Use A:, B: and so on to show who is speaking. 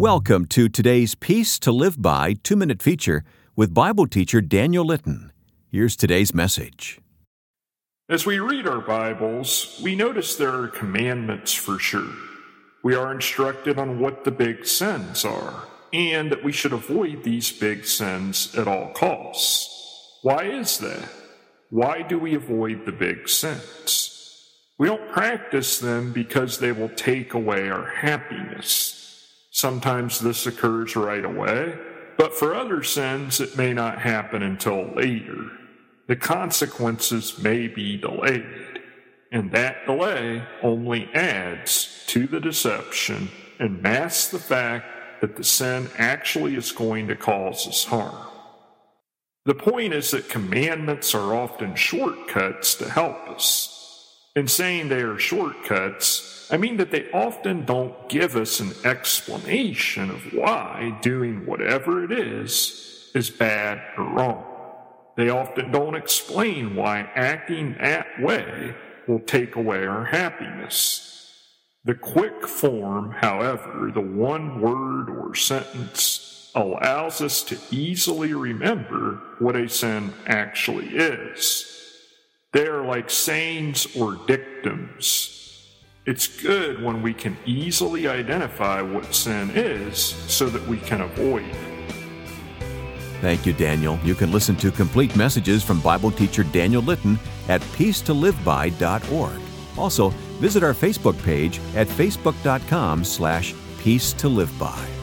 A: Welcome to today's Peace to Live By 2-minute feature with Bible teacher Daniel Litton. Here's today's message.
B: As we read our Bibles, we notice there are commandments for sure. We are instructed on what the big sins are, and that we should avoid these big sins at all costs. Why is that? Why do we avoid the big sins? We don't practice them because they will take away our happiness. Sometimes this occurs right away, but for other sins it may not happen until later. The consequences may be delayed, and that delay only adds to the deception and masks the fact that the sin actually is going to cause us harm. The point is that commandments are often shortcuts to help us. In saying they are shortcuts, I mean that they often don't give us an explanation of why doing whatever it is bad or wrong. They often don't explain why acting that way will take away our happiness. The quick form, however, the one word or sentence, allows us to easily remember what a sin actually is. They are like sayings or dictums. It's good when we can easily identify what sin is so that we can avoid it.
A: Thank you, Daniel. You can listen to complete messages from Bible teacher Daniel Litton at peacetoliveby.org. Also, visit our Facebook page at facebook.com/peacetoliveby.